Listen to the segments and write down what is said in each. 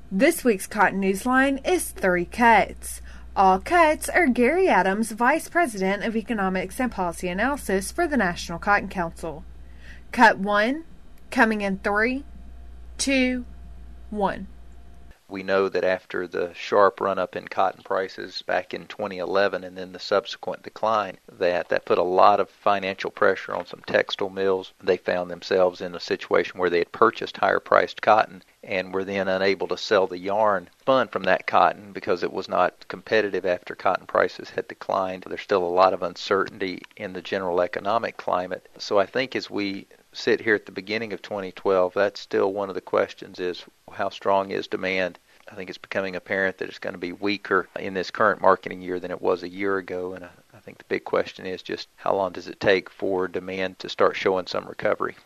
This week's Cotton Newsline is 3 cuts. All cuts are Gary Adams, Vice President of Economics and Policy Analysis for the National Cotton Council. Cut 1, coming in 3, 2, 1. We know that after the sharp run-up in cotton prices back in 2011 and then the subsequent decline, that put a lot of financial pressure on some textile mills. They found themselves in a situation where they had purchased higher-priced cotton and were then unable to sell the yarn spun from that cotton because it was not competitive after cotton prices had declined. There's still a lot of uncertainty in the general economic climate. So I think as we sit here at the beginning of 2012, that's still one of the questions is how strong is demand? I think it's becoming apparent that it's going to be weaker in this current marketing year than it was a year ago. And I think the big question is just how long does it take for demand to start showing some recovery?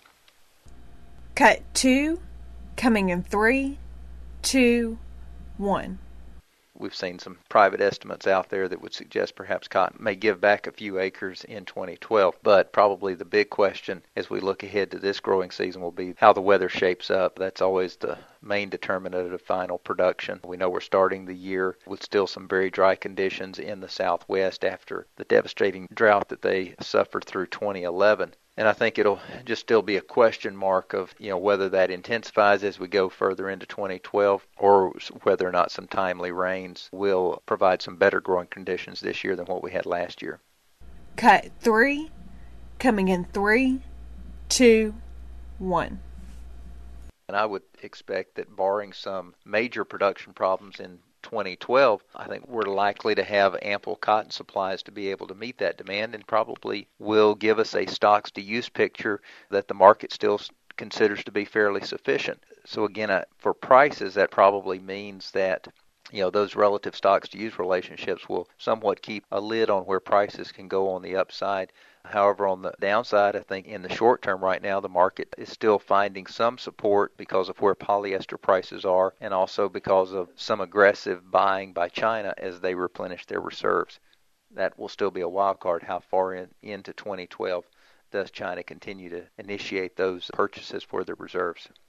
Cut 2, coming in 3, 2, 1. We've seen some private estimates out there that would suggest perhaps cotton may give back a few acres in 2012. But probably the big question as we look ahead to this growing season will be how the weather shapes up. That's always the main determinant of final production. We know we're starting the year with still some very dry conditions in the Southwest after the devastating drought that they suffered through 2011. And I think it'll just still be a question mark of, whether that intensifies as we go further into 2012 or whether or not some timely rains will provide some better growing conditions this year than what we had last year. Cut 3, coming in 3, 2, 1. And I would expect that barring some major production problems in 2012, I think we're likely to have ample cotton supplies to be able to meet that demand and probably will give us a stocks to use picture that the market still considers to be fairly sufficient. So again, for prices, that probably means that those relative stocks to use relationships will somewhat keep a lid on where prices can go on the upside. However, on the downside, I think in the short term right now, the market is still finding some support because of where polyester prices are and also because of some aggressive buying by China as they replenish their reserves. That will still be a wild card. How far into 2012 does China continue to initiate those purchases for their reserves?